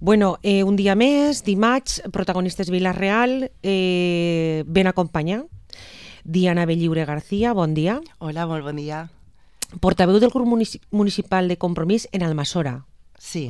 Bueno, un dia més, dimarts, protagonistes Vila-real, ben acompanyar. Diana Belliure García, bon dia. Hola, molt bon dia. Portaveu del grup municipal de Compromís en Almassora. Sí,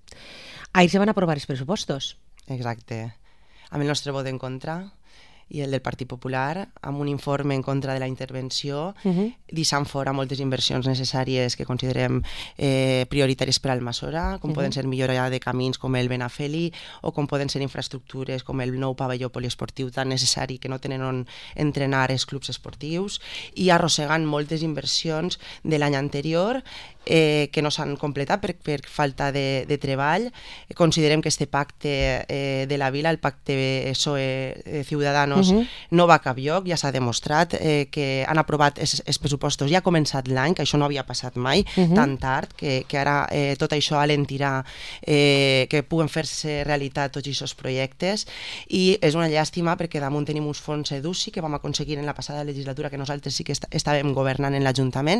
Ahir se van aprovar els pressupostos. exacte. Amb el nostre vot en contra i el del Partit Popular, amb un informe en contra de la intervenció, deixant fora moltes inversions necessàries que considerem prioritàries per a Almassora, com poden ser millora de camins com el Benafeli, o com poden ser infraestructures com el nou pavelló poliesportiu tan necessari que no tenen on entrenar els clubs esportius, i arrossegant moltes inversions de l'any anterior que no s'han completat per falta de treball. Considerem que este pacte de la vila, el pacte PSOE-Ciudadanos, no va a cap lloc. Ja s'ha demostrat que han aprovat els pressupostos, ja ha començat l'any, que això no havia passat mai, tan tard, que ara tot això alentirà que puguen fer-se realitat tots aquests projectes, i és una llàstima perquè damunt tenim uns fons EDUSI que vam aconseguir en la passada legislatura, que nosaltres sí que estàvem governant en l'Ajuntament,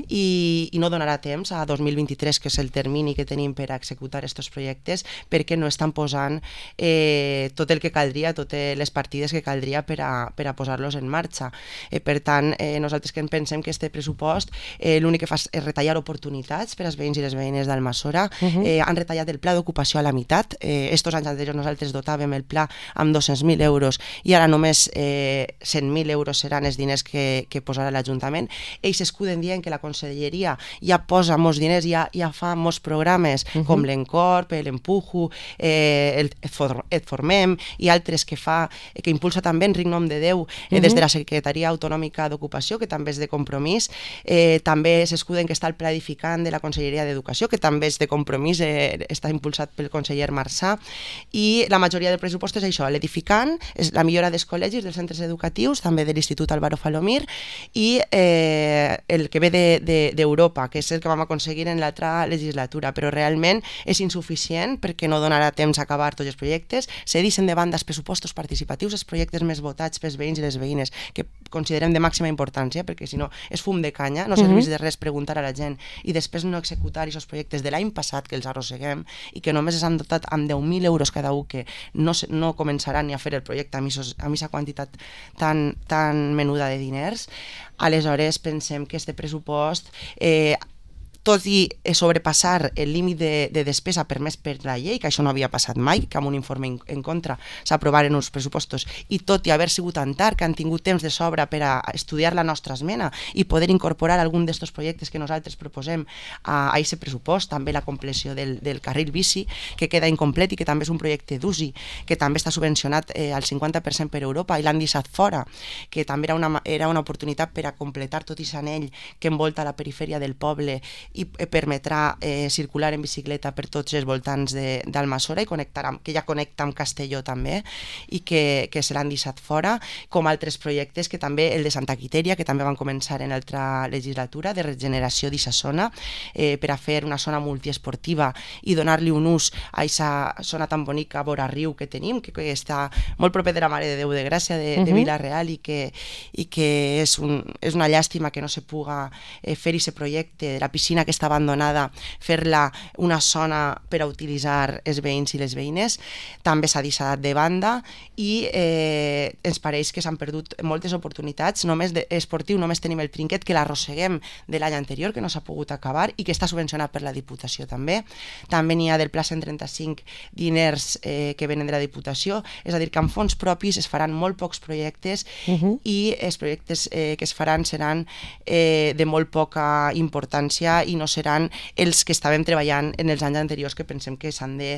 i no donarà temps a 2023, que és el termini que tenim per a executar aquests projectes, perquè no estan posant tot el que caldria, totes les partides que caldria per a posar-los en marxa. Per tant, nosaltres que pensem que este pressupost l'únic que fa és retallar oportunitats per als veïns i les veïnes d'Almassora. Han retallat el pla d'ocupació a la meitat. Estos anys anteriors nosaltres dotàvem el pla amb 200.000 euros i ara només 100.000 euros seran els diners que posarà l'Ajuntament. Ells s'escuden dient que la Conselleria ja posa molts diners, ja fa molts programes com l'Encorp, l'Empujo, Et Formem i altres que impulsa també Enric Nom de Déu des de la Secretaria Autonòmica d'Ocupació, que també és de Compromís. També s'escuden que està el Pla Edificant de la Conselleria d'Educació, que també és de Compromís, està impulsat pel conseller Marçà, i la majoria del pressupost és això, l'edificant, és la millora dels col·legis, dels centres educatius, també de l'Institut Álvaro Falomir, i el que ve d'Europa, que és el que vam aconseguir en l'altra legislatura, però realment és insuficient perquè no donarà temps a acabar tots els projectes. Se deixen de banda els pressupostos participatius, els projectes més votats pels veïns i les veïnes, que considerem de màxima importància, perquè si no és fum de canya, no serveix de res preguntar a la gent i després no executar aquests projectes de l'any passat que els arrosseguem i que només s'han dotat amb 10.000 euros cada un, que no començaran ni a fer el projecte amb aquesta quantitat tan menuda de diners. Aleshores pensem que este pressupost, tot i sobrepassar el límit de despesa permès per la llei, que això no havia passat mai, que amb un informe en contra s'aprovaren uns pressupostos, i tot i haver sigut tan tard que han tingut temps de sobra per a estudiar la nostra esmena i poder incorporar algun d'aquests projectes que nosaltres proposem a aquest pressupost, també la compleció del carril bici, que queda incomplet i que també és un projecte d'UCI, que també està subvencionat al 50% per Europa i l'han deixat fora, que també era una oportunitat per a completar tot aquest anell que envolta la perifèria del poble i permetrà circular en bicicleta per tots els voltants d'Almassora, i que ja connecta amb Castelló també, i que se l'han deixat fora, com altres projectes, que també el de Santa Quiteria, que també van començar en l'altra legislatura, de regeneració d'aquesta zona, per a fer una zona multiesportiva i donar-li un ús a aquesta zona tan bonica vora riu que tenim, que està molt proper de la Mare de Déu de Gràcia de Vila-real, i que és una llàstima que no se puga fer aquest projecte de la piscina que està abandonada, fer-la una zona per a utilitzar els veïns i les veïnes. També s'ha deixat de banda, i ens pareix que s'han perdut moltes oportunitats. Només esportiu només tenim el trinquet, que l'arrosseguem de l'any anterior, que no s'ha pogut acabar i que està subvencionat per la Diputació també. També n'hi ha del Pla 135 diners que venen de la Diputació, és a dir, que amb fons propis es faran molt pocs projectes, i els projectes que es faran seran de molt poca importància i no seran els que estàvem treballant en els anys anteriors, que pensem que s'han de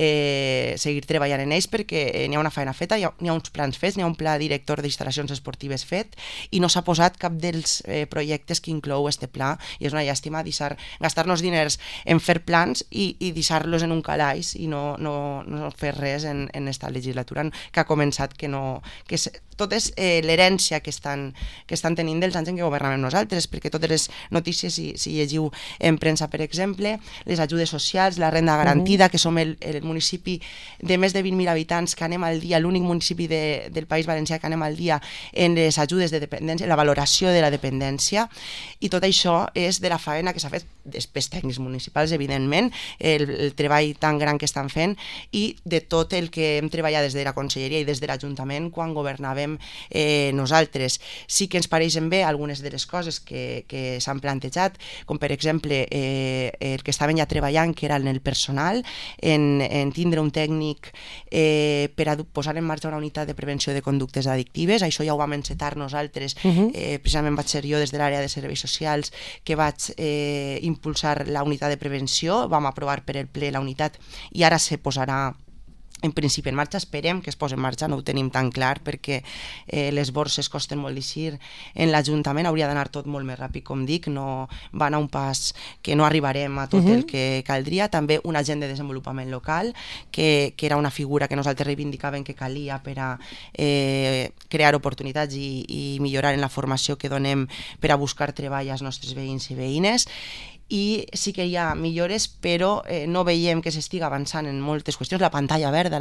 seguir treballant en ells, perquè n'hi ha una feina feta, n'hi ha uns plans fets, n'hi ha un pla director d'instal·lacions esportives fet, i no s'ha posat cap dels projectes que inclou este pla, i és una llàstima gastar-nos diners en fer plans i deixar-los en un calaix i no fer res en esta legislatura que ha començat, que tot és l'herència que estan tenint dels anys en què governàvem nosaltres, perquè totes les notícies, si llegiu en premsa, per exemple, les ajudes socials, la renda garantida, que som el municipi de més de 20.000 habitants que anem al dia, l'únic municipi del País Valencià que anem al dia en les ajudes de dependència, la valoració de la dependència, i tot això és de la faena que s'ha fet després tècnics municipals, evidentment, el treball tan gran que estan fent, i de tot el que hem treballat des de la Conselleria i des de l'Ajuntament quan governàvem nosaltres. Sí que ens pareixen bé algunes de les coses que s'han plantejat, com per exemple el que estaven ja treballant, que era en el personal, en tindre un tècnic per a posar en marxa una unitat de prevenció de conductes addictives. Això ja ho vam encetar nosaltres, precisament vaig ser jo des de l'àrea de serveis socials que vaig impulsar la unitat de prevenció, vam aprovar per el ple la unitat i ara se posarà en principi en marxa. Esperem que es posi en marxa, no ho tenim tan clar perquè les borses costen molt d'eixir en l'Ajuntament, hauria d'anar tot molt més ràpid, com dic, no va anar un pas que no arribarem a tot el que caldria. També un agent de desenvolupament local, que era una figura que nosaltres reivindicàvem que calia per a crear oportunitats i millorar en la formació que donem per a buscar treball als nostres veïns i veïnes. I sí que hi ha millores, però no veiem que s'estiga avançant en moltes qüestions. La pantalla verda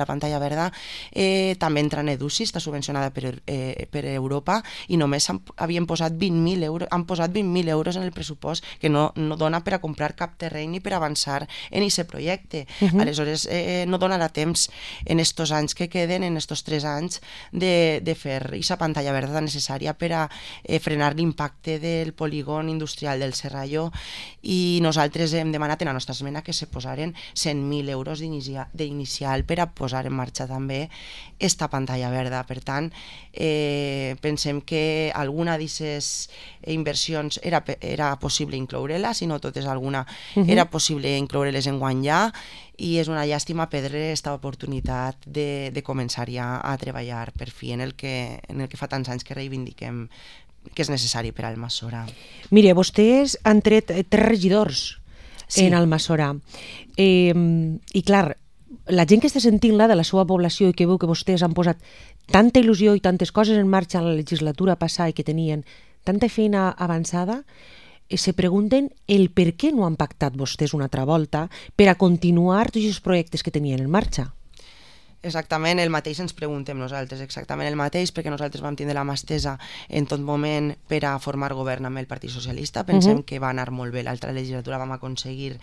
també entra en EDUSI, està subvencionada per Europa, i només havien posat 20.000 euros, han posat 20.000 euros en el pressupost, que no dona per a comprar cap terreny ni per avançar en aquest projecte. Aleshores, no donarà temps en estos anys que queden, en estos 3 anys, de fer aquesta pantalla verda necessària per a frenar l'impacte del polígon industrial del Serralló, i nosaltres hem demanat en la nostra esmena que se posaren 100.000 euros d'inicial per a posar en marxa també esta pantalla verda. Per tant, pensem que alguna d'aquestes inversions era possible incloure-la, si no totes alguna, era possible incloure-les enguany ja, i és una llàstima perdre aquesta oportunitat de començar ja a treballar per fi en el que fa tants anys que reivindiquem que és necessari per a Almassora. Mire, vostès han tret 3 regidors en Almassora. I clar, la gent que està sentint-la de la seva població i que veu que vostès han posat tanta il·lusió i tantes coses en marxa en la legislatura passada i que tenien tanta feina avançada, se pregunten el per què no han pactat vostès una altra volta per a continuar tots els projectes que tenien en marxa. Exactament el mateix ens preguntem nosaltres, exactament el mateix, perquè nosaltres vam tindre la mà estesa en tot moment per a formar govern amb el Partit Socialista. Pensem que va anar molt bé. L'altra legislatura vam aconseguir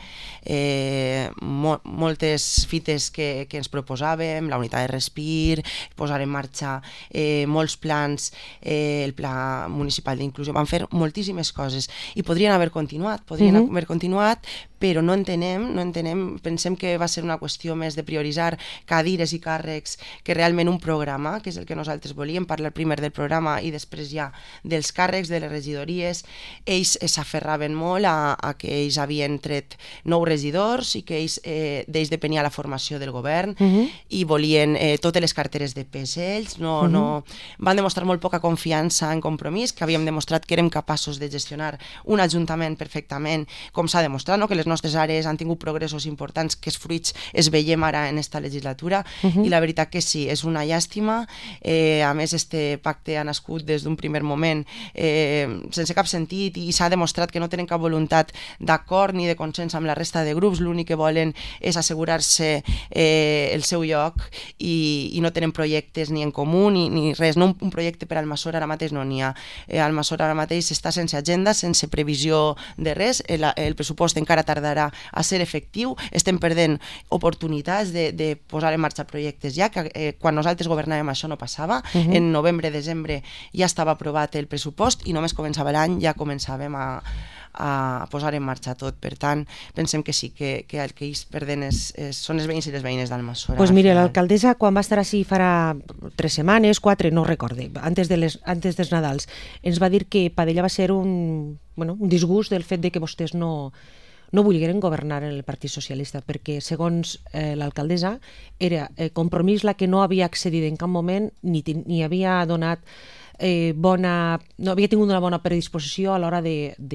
moltes fites que ens proposàvem, la unitat de respir, posar en marxa molts plans, el pla municipal d'inclusió. Vam fer moltíssimes coses i podrien haver continuat, però no entenem, pensem que va ser una qüestió més de prioritzar cadires i càrrecs que realment un programa, que és el que nosaltres volíem, parlar primer del programa i després ja dels càrrecs, de les regidories. Ells s'aferraven molt a que ells havien tret 9 regidors i que d'ells depenia la formació del govern i volien totes les carteres de pes ells. Van demostrar molt poca confiança en Compromís, que havíem demostrat que érem capaços de gestionar un ajuntament perfectament, com s'ha demostrat, que les nostres àrees han tingut progressos importants, que els fruits es veiem ara en esta legislatura, i la veritat que sí, és una llàstima. A més, este pacte ha nascut des d'un primer moment sense cap sentit, i s'ha demostrat que no tenen cap voluntat d'acord ni de consens amb la resta de grups. L'únic que volen és assegurar-se el seu lloc i no tenen projectes ni en comú ni res. No un projecte per a Almassora ara mateix no n'hi ha. Almassora ara mateix està sense agenda, sense previsió de res. El pressupost encara tardarà a ser efectiu. Estem perdent oportunitats de posar en marxa projectes ja, que quan nosaltres governàvem això no passava. En novembre, desembre ja estava aprovat el pressupost i només començava l'any ja començàvem a posar en marxa tot. Per tant, pensem que sí, que el que ells perden són els veïns i les veïnes d'Almassora. Doncs mire, l'alcaldessa quan va estar així farà 3 setmanes, 4, no recorde, antes dels Nadals, ens va dir que per ella va ser un disgust del fet de que vostès no volgueren governar en el Partit Socialista, perquè segons l'alcaldessa era Compromís la que no havia accedit en cap moment ni havia donat no havia tingut una bona predisposició a l'hora de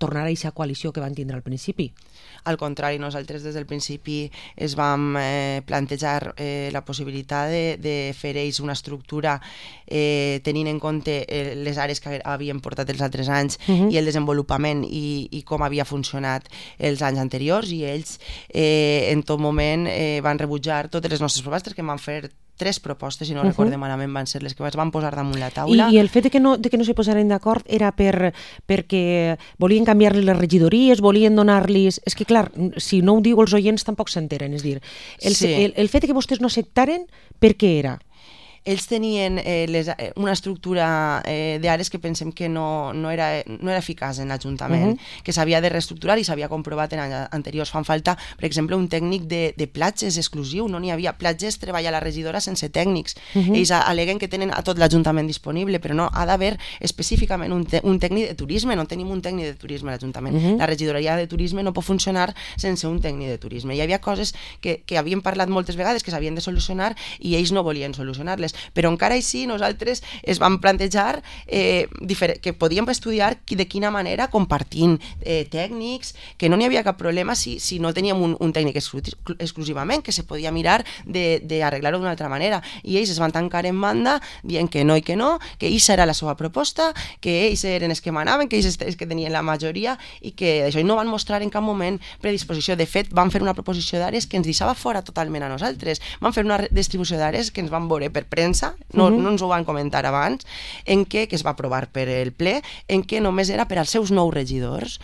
tornar a aquesta coalició que van tindre al principi. Al contrari, nosaltres des del principi es vam plantejar la possibilitat de fer ells una estructura tenint en compte les àrees que havien portat els altres anys i el desenvolupament i com havia funcionat els anys anteriors, i ells en tot moment van rebutjar totes les nostres propostes, que van fer 3 propostes, si no recorde malament, van ser les que es van posar damunt la taula. I el fet de que no se posaren d'acord era perquè volien canviar-li les regidories, volien donar-los... És que, clar, si no ho diu els oients tampoc s'enteren. És dir, el fet de que vostès no acceptaren, per què era? Ells tenien una estructura d'àrees que pensem que no era eficaç en l'Ajuntament, que s'havia de reestructurar i s'havia comprovat en anys anteriors. Fan falta, per exemple, un tècnic de platges exclusiu. No n'hi havia. Platges treballa la regidora sense tècnics. Ells al·leguen que tenen a tot l'Ajuntament disponible, però no, ha d'haver específicament un tècnic de turisme. No tenim un tècnic de turisme a l'Ajuntament. La regidoria de turisme no pot funcionar sense un tècnic de turisme. Hi havia coses que havien parlat moltes vegades que s'havien de solucionar i ells no volien solucionar-les. Però encara així nosaltres es vam plantejar que podíem estudiar de quina manera, compartint tècnics, que no n'hi havia cap problema si no teníem un tècnic exclusivament, que se podia mirar d'arreglar-ho d'una altra manera. I ells es van tancar en banda dient que no i que no, que ells era la seva proposta, que ells eren els que manaven, que ells els que tenien la majoria i que això no van mostrar en cap moment predisposició. De fet, van fer una proposició d'àrees que ens deixava fora totalment a nosaltres. Van fer una distribució d'àrees que ens van veure per premsa, no ens ho van comentar abans, en què es va aprovar per el ple, en què només era per als seus 9 regidors.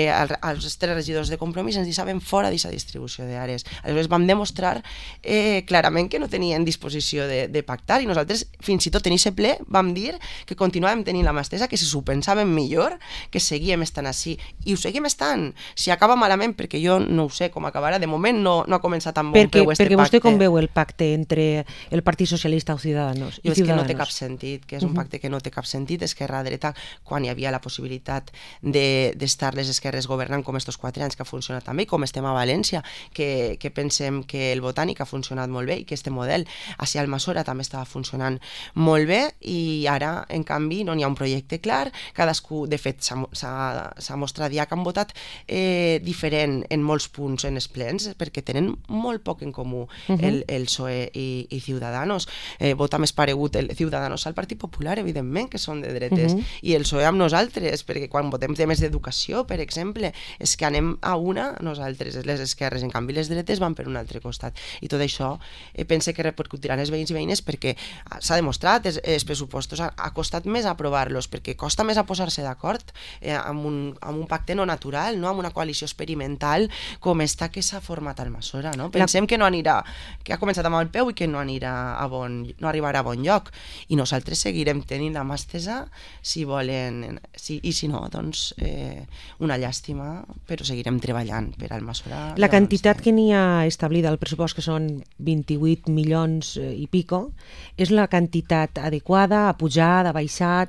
Els 3 regidors de Compromís ens deixaven fora d'aquesta distribució d'àrees. Aleshores vam demostrar clarament que no tenien disposició de pactar, i nosaltres fins i tot en aquest ple vam dir que continuàvem tenint la mà estesa, que si s'ho pensàvem millor, que seguíem estant així. I ho seguim estant. Si acaba malament, perquè jo no ho sé com acabarà, de moment no ha començat amb bon peu este pacte. Perquè vostè com veu el pacte entre el Partit Socialista o Ciudadanos? És que no té cap sentit, que és un pacte que no té cap sentit. Esquerra-dreta, quan hi havia la possibilitat d'estar les esquerres governant com estos 4 anys que ha funcionat també, i com estem a València, que pensem que el Botànic ha funcionat molt bé i que este model hacia Almassora també estava funcionant molt bé, i ara, en canvi, no n'hi ha un projecte clar. Cadascú, de fet, s'ha mostrat ja que han votat diferent en molts punts en els plens, perquè tenen molt poc en comú el PSOE i Ciudadanos. Vota més paregut el Ciudadanos al Partit Popular, evidentment, que són de dretes, i el PSOE amb nosaltres, perquè quan votem temes d'educació, per exemple, és que anem a una nosaltres, les esquerres, en canvi les dretes van per un altre costat. I tot això pense que repercutiran els veïns i veïnes, perquè s'ha demostrat, els pressupostos ha costat més aprovar-los, perquè costa més a posar-se d'acord amb un pacte no natural, no amb una coalició experimental com esta que s'ha format a Almassora. Pensem que no anirà, que ha començat amb el peu i que no anirà no arribarà a bon lloc, i nosaltres seguirem tenint la mà estesa si volen, i si no, doncs una llàstima, però seguirem treballant per Almassora. La quantitat que n'hi ha establida al pressupost, que són 28 milions i pico, és la quantitat adequada, ha pujat, ha baixat?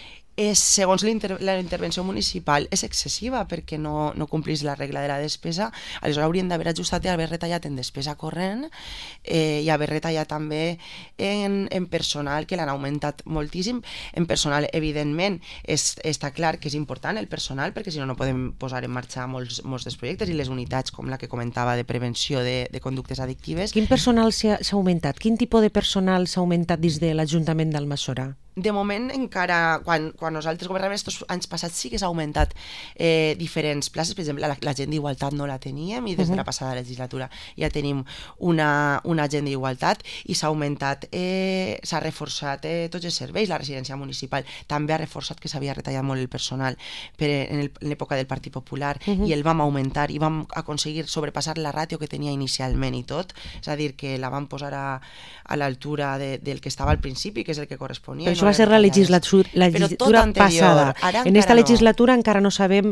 Segons la intervenció municipal és excessiva, perquè no complís la regla de la despesa. Aleshores haurien d'haver ajustat i haver retallat en despesa corrent i haver retallat també en personal, que l'han augmentat moltíssim. En personal, evidentment, està clar que és important el personal, perquè si no podem posar en marxa molts dels projectes, i les unitats com la que comentava de prevenció de conductes addictives. Quin personal s'ha augmentat? Quin tipus de personal s'ha augmentat des de l'Ajuntament d'Almassora? De moment, encara, quan nosaltres governàvem aquests anys passats, sí que s'ha augmentat diferents places. Per exemple, la gent d'Igualtat no la teníem, i des de la passada legislatura ja tenim una gent d'Igualtat, i s'ha augmentat, s'ha reforçat tots els serveis. La residència municipal també ha reforçat, que s'havia retallat molt el personal en l'època del Partit Popular, i el vam augmentar i vam aconseguir sobrepassar la ràtio que tenia inicialment i tot. És a dir, que la vam posar a l'altura del que estava al principi, que és el que corresponia. Però això va ser la legislatura passada. En esta legislatura encara no sabem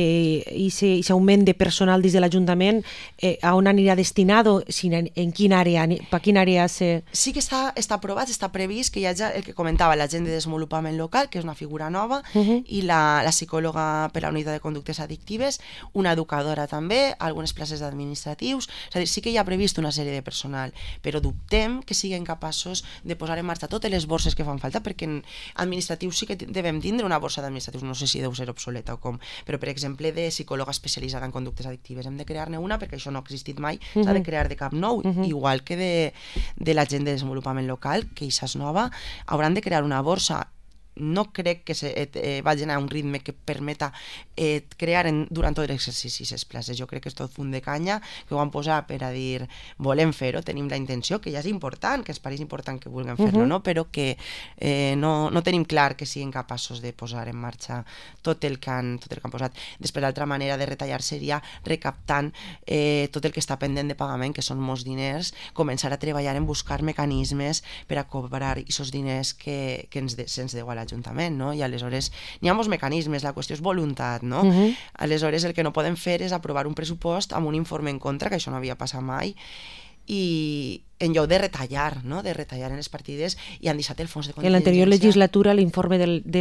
aquest augment de personal des de l'Ajuntament a on anirà destinat, en quina àrea, per quina àrea se... Sí que està aprovat, està previst que hi hagi el que comentava, la gent de desenvolupament local, que és una figura nova, i la psicòloga per la unitat de conductes addictives, una educadora també, algunes places d'administratius. És a dir, sí que hi ha previst una sèrie de personal, però dubtem que siguin capaços de posar en marxa totes les borses que fan falta, perquè que administratius sí que devem tindre una borsa d'administratius, no sé si deu ser obsoleta o com, però per exemple de psicòloga especialitzada en conductes addictives hem de crear-ne una perquè això no ha existit mai, s'ha de crear de cap nou, igual que de la gent de desenvolupament local, que això és nova, hauran de crear una borsa. No crec que vagin a un ritme que permeta crear durant tot l'exercici les places. Jo crec que és tot fum de canya, que ho van posar per a dir volem fer-ho, tenim la intenció, que ja és important, que es pareix important que vulguem fer-lo, no? Però que no tenim clar que siguin capaços de posar en marxa tot el que han posat. Després, l'altra manera de retallar seria recaptant tot el que està pendent de pagament, que són molts diners, començar a treballar en buscar mecanismes per a cobrar aquests diners que se'ns deu a l'Ajuntament, no? I aleshores n'hi ha molts mecanismes, la qüestió és voluntat, no? Aleshores el que no podem fer és aprovar un pressupost amb un informe en contra, que això no havia passat mai, i en lloc de retallar, no? De retallar en les partides, i han deixat el fons de contingència. En l'anterior legislatura l'informe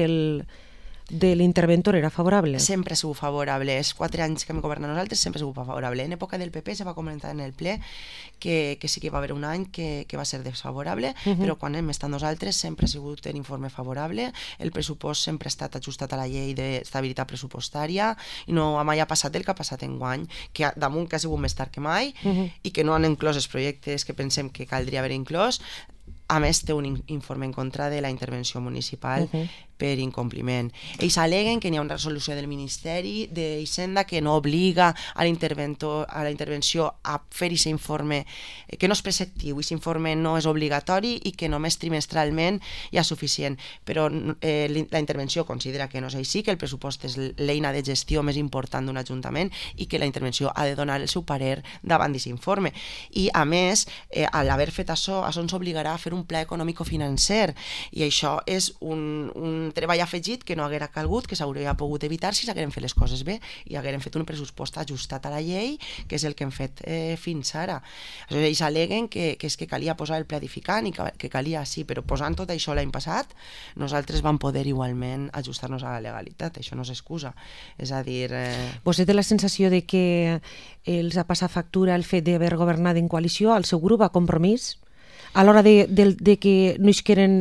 de l'interventor era favorable? Sempre ha sigut favorable. Els 4 anys que hem governat nosaltres sempre ha sigut favorable. En època del PP se va comentar en el ple que sí que va haver un any que va ser desfavorable, però quan hem estat nosaltres sempre ha sigut l'informe favorable, el pressupost sempre ha estat ajustat a la llei d'estabilitat pressupostària i no mai ha passat el que ha passat enguany, que damunt que ha sigut més tard que mai i que no han inclòs els projectes que pensem que caldria haver inclòs. A més, té un informe en contra de la intervenció municipal per incompliment. Ells al·leguen que hi ha una resolució del Ministeri d'Hisenda que no obliga a la intervenció a fer aquest informe, que no és preceptiu, aquest informe no és obligatori i que només trimestralment ja és suficient. Però la intervenció considera que no és així, que el pressupost és l'eina de gestió més important d'un ajuntament i que la intervenció ha de donar el seu parer davant d'aquest informe. I, a més, a l'haver fet això ens obligarà a fer un pla econòmico-financer, i això és un treball afegit que no haguera calgut, que s'hauria pogut evitar si s'hagueren fet les coses bé i hagueren fet un pressupost ajustat a la llei, que és el que hem fet fins ara. Ells al·leguen que és que calia posar el pla edificant i que calia, sí, però posant tot això l'any passat nosaltres vam poder igualment ajustar-nos a la legalitat, això no és excusa. És a dir... Vostè té la sensació de que els ha passat factura el fet d'haver governat en coalició al seu grup a Compromís? A l'hora de que no isqueren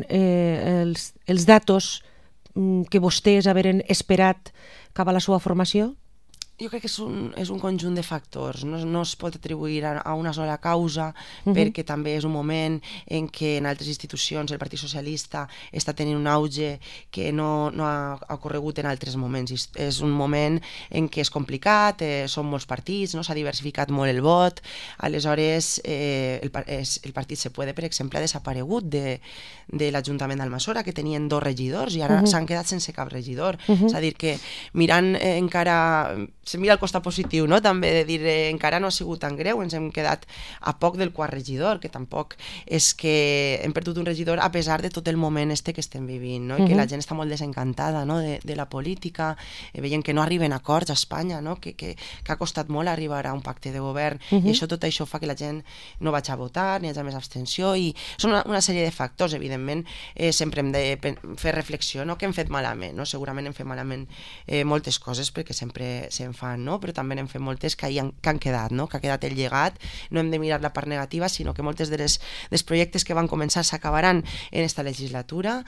els datos que vostès haveren esperat cap a la seva formació? Jo crec que és un conjunt de factors, no es pot atribuir a una sola causa, perquè també és un moment en què en altres institucions el Partit Socialista està tenint un auge que no ha ocorregut en altres moments. És un moment en què és complicat, són molts partits, no s'ha diversificat molt el vot, aleshores el Partit Se Puede, per exemple, ha desaparegut de l'Ajuntament d'Almassora, que tenien 2 regidors i ara s'han quedat sense cap regidor. És a dir, que mirant encara... Se mira el costat positiu, no? També de dir encara no ha sigut tan greu, ens hem quedat a poc del 4 regidor, que tampoc és que hem perdut un regidor a pesar de tot el moment que estem vivint, no? I que la gent està molt desencantada, no? de la política, veiem que no arriben a acords a Espanya, no? que ha costat molt arribar a un pacte de govern, i tot això fa que la gent no vagi a votar, ni hi hagi més abstenció, i són una sèrie de factors. Evidentment sempre hem de fer reflexió, no? Que hem fet malament, no? Segurament hem fet malament moltes coses, perquè sempre se'n fan, no? Però també n'hem fet moltes que han quedat, no? Que ha quedat el llegat. No hem de mirar la part negativa, sinó que moltes dels projectes que van començar s'acabaran en esta legislatura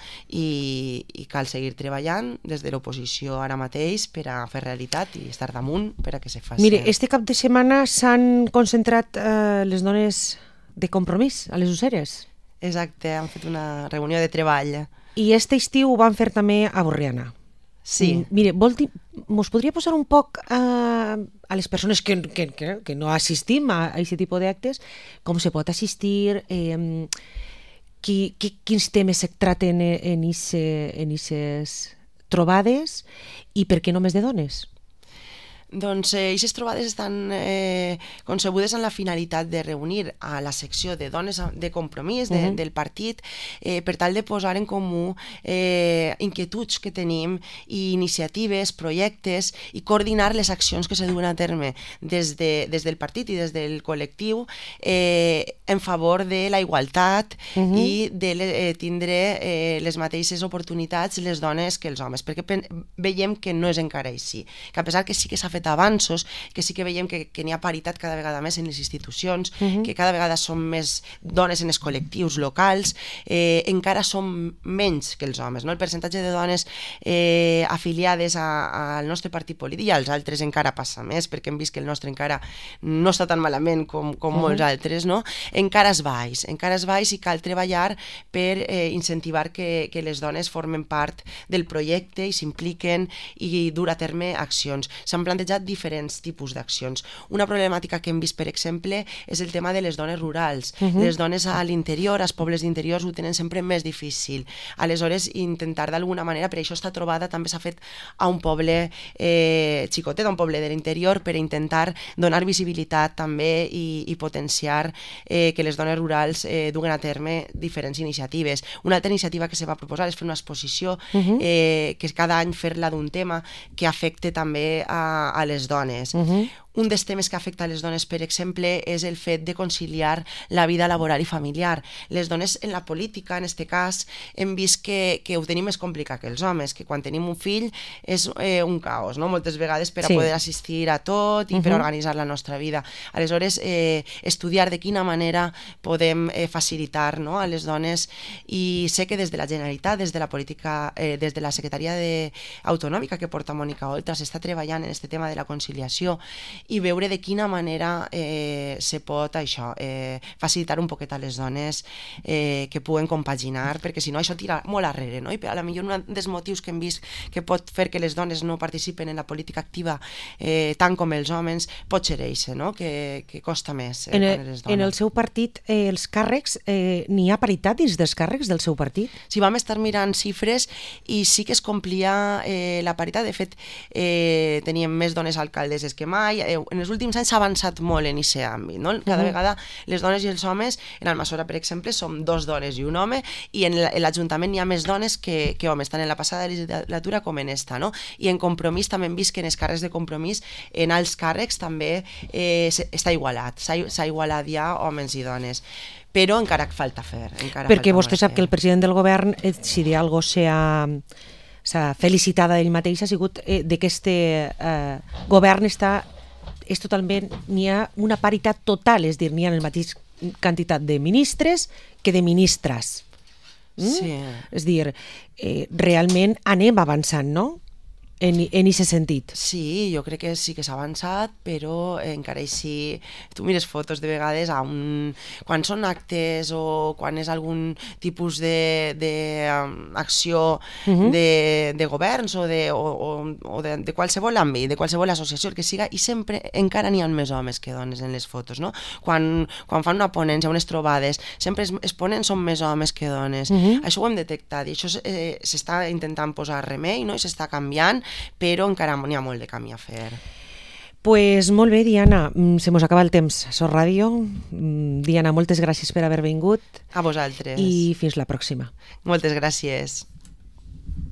i cal seguir treballant des de l'oposició ara mateix per a fer realitat i estar damunt per a que se faci. Mire, este cap de setmana s'han concentrat les dones de Compromís a les Useres. Exacte, han fet una reunió de treball. I este estiu ho van fer també a Borriana. Sí. Mire, mos podria posar un poc a les persones que no assistim a aquest tipus d'actes, com se pot assistir, quins temes se traten en aquestes trobades i per què només de dones? Doncs aquestes trobades estan concebudes amb la finalitat de reunir a la secció de dones de Compromís del partit per tal de posar en comú inquietuds que tenim i iniciatives, projectes i coordinar les accions que se duen a terme des del partit i des del col·lectiu en favor de la igualtat i de tindre les mateixes oportunitats les dones que els homes, perquè veiem que no és encara així, que a pesar que sí que s'ha fet fet avanços, que sí que veiem que n'hi ha paritat cada vegada més en les institucions, que cada vegada som més dones en els col·lectius locals, encara som menys que els homes, no? El percentatge de dones afiliades al nostre partit polític i als altres encara passa més, perquè hem vist que el nostre encara no està tan malament com molts altres, no? Encara és baix i cal treballar per incentivar que les dones formen part del projecte i s'impliquen i dur a terme accions. S'han plantejat diferents tipus d'accions. Una problemàtica que hem vist, per exemple, és el tema de les dones rurals. Les dones a l'interior, als pobles d'interiors, ho tenen sempre més difícil. Aleshores, intentar d'alguna manera, per això esta trobada també s'ha fet a un poble xicotet, a un poble de l'interior, per intentar donar visibilitat també i potenciar que les dones rurals duguen a terme diferents iniciatives. Una altra iniciativa que se va proposar és fer una exposició que cada any fer-la d'un tema que afecte també a les dones. Un dels temes que afecta a les dones, per exemple, és el fet de conciliar la vida laboral i familiar. Les dones en la política, en aquest cas, hem vist que ho tenim més complicat que els homes, que quan tenim un fill és un caos, no? Moltes vegades per a poder assistir a tot i per organitzar la nostra vida. Aleshores, estudiar de quina manera podem facilitar, no?, a les dones, i sé que des de la Generalitat, des de la política, des de la Secretaria Autonòmica que porta Mònica Oltra, s'està treballant en aquest tema de la conciliació i veure de quina manera se pot facilitar un poquet a les dones que puguen compaginar, perquè si no això tira molt arrere, no? I a la millor un dels motius que hem vist que pot fer que les dones no participen en la política activa tant com els homes pot ser eixe, no? Que costa més les dones. En el seu partit, els càrrecs, n'hi ha paritat dins dels càrrecs del seu partit? Sí, vam estar mirant xifres i sí que es complia la paritat. De fet, teníem més dones alcaldesses que mai. En els últims anys s'ha avançat molt en aquest àmbit, no? Cada vegada les dones i els homes, en Almassora, per exemple, som 2 dones i un home, i en l'Ajuntament hi ha més dones que homes, tant en la passada legislatura com en esta, no? I en Compromís també hem vist que en els càrrecs de Compromís, en alts càrrecs també està igualat, s'ha igualat ja homes i dones, però encara falta fer. Perquè vostè sap que el president del govern, si d'algo s'ha felicitat ell mateix, ha sigut que aquest govern és totalment, n'hi ha una paritat total, és dir, n'hi ha la mateixa quantitat de ministres que de ministres. Sí. És dir, realment anem avançant, no?, en aquest sentit. Sí, jo crec que sí que s'ha avançat, però encara així, tu mires fotos de vegades quan són actes o quan és algun tipus d'acció de governs o de qualsevol àmbit, de qualsevol associació, el que siga, i sempre encara n'hi ha més homes que dones en les fotos, no? Quan fan una ponència, unes trobades, sempre els ponents són més homes que dones. Això ho hem detectat i això s'està intentant posar remei, no? I s'està canviant, però encara n'hi ha molt de camí a fer. Pues molt bé, Diana, se mos acaba el temps a SOS Ràdio. Diana, moltes gràcies per haver vingut. A vosaltres. I fins la pròxima. Moltes gràcies.